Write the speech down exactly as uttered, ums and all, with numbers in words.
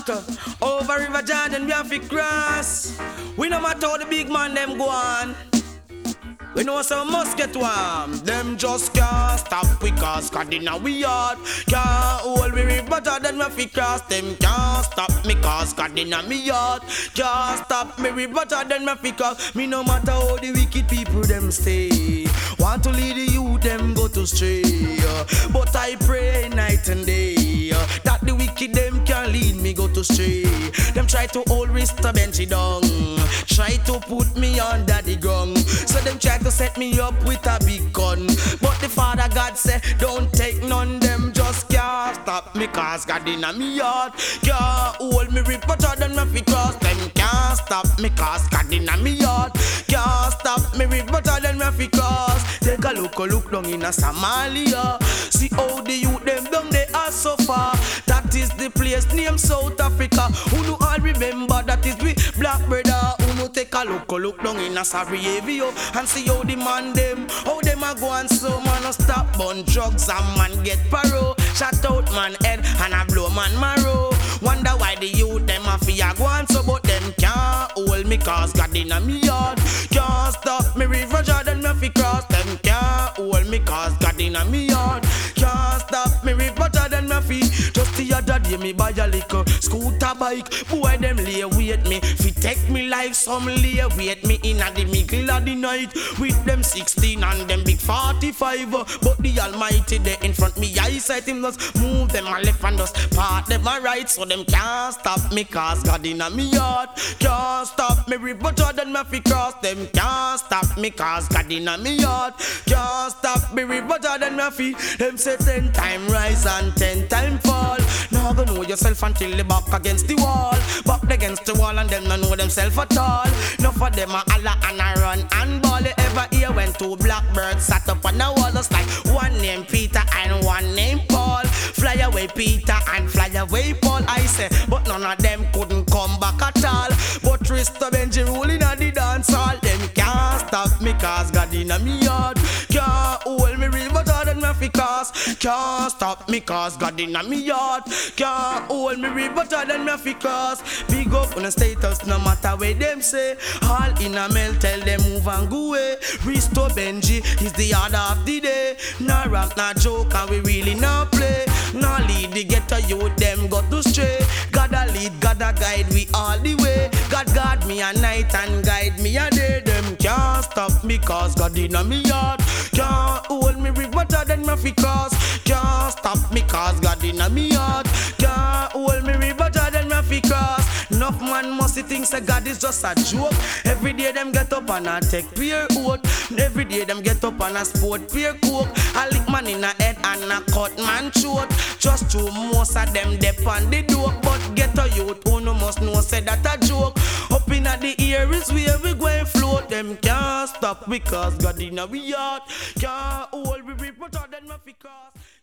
heart. Over River Jordan we have to cross. We no matter how the big man them go on. We know some must get warm. Them just can't stop we cause God in our yard. Can't hold me river Jordan we fi cross. Them can't stop me cause God in a me yard. Can't stop me river Jordan we fi cross. Me no matter how the wicked people them stay. Want to lead the youth them go to stray. But I pray night and day that the wicked them can lead me go to stray. Them try to hold Mister Benji down. Try to put me under the ground. So them try to set me up with a big gun. But the Father God say don't take none. Them just can't stop me cause God in a me yard. Can't hold me river Jordan me fi cross. Them can't stop me cause God in a me yard. Can't stop me river Jordan me fi cross. Take a look, a look down in a Somalia. See how the youth them down they are so far. That is the place named South Africa. Who know all remember that is we black brother. Who know take a look, a look down in a Sarajevo and see how the man them, how them a go and so man no stop bun drugs and man get paro. Shut out man head and a blow man marrow. Wonder why the youth them a fear go and so but them can't hold me cause God in a me yard. Can't stop me river Jordan me fi cross. Them can't hold me cause God in a me yard. Can't stop me river Jordan me fi. Just the other day me buy a liquor scooter bike. Boy them lay wait me fi take me like some lay wait me in a the middle of the night. With them sixteen and them big forty-five. But the Almighty they in front me eyesight him just move them a left and just part them a right. So them can't stop me cause God in a me yard. Can't stop me river Jordan me fi cross. Them can't stop me cause God in a me yard. Can't stop me river Jordan me fi. Them say ten time rise and ten time fall. Now go know yourself until the back against the wall. Back against the wall and them no know themself at all. Enough of them a holla and a run and ball. You ever hear when two blackbirds sat up on a wall? Just like one named Peter and one named Paul. Fly away Peter and fly away Paul. I say, but none of them couldn't come back at all. But Mister Benji ruling at the dance hall. Them can't stop me cause God in a me yard. Can't hold me river Jordan me fi cross. Can't stop me cause God in a me yard. Can't hold me river Jordan me fi cross. Big up on the status no matter where them say. All in a mail tell them move and go away. Mister Benji is the order of the day. Nah rap, nah joke and we really not play. Nah lead the ghetto youth them got to stray. Gotta lead, gotta guide we all the way. God guard me a night and guide me a day. Them can't stop me cause God in a me yard. Can't hold me river Jordan me fi cross. Can't stop me cause God in a me yard. Can't hold me river Jordan me fi cross. Enough man must think say God is just a joke. Every day them get up and a take pure oath. Every day them get up and a sport pure coke. I lick man in a head and a cut man throat. Just to most of them dep on the dope. But get a youth who no must know say that a joke. Up in the air is where we going float. Them can't stop because God in a we yard. Can't hold we rip but all them fi cross.